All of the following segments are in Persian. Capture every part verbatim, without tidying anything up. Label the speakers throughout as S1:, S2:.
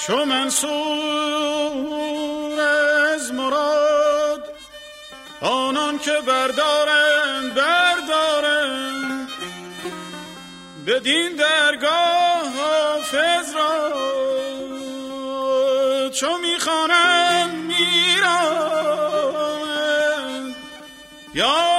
S1: چو منصور از مراد آنان که بردارند بردارند بدین درگاه حافظ را چو میخوانند میرند یا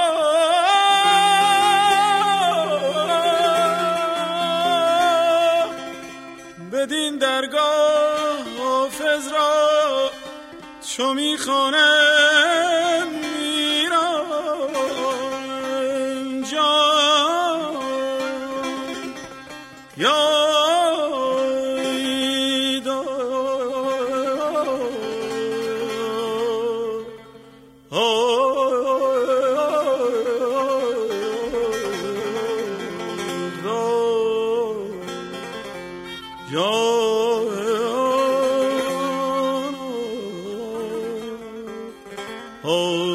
S1: بدین درگاه حافظ را چو میخوانند میرند جان یا
S2: Oh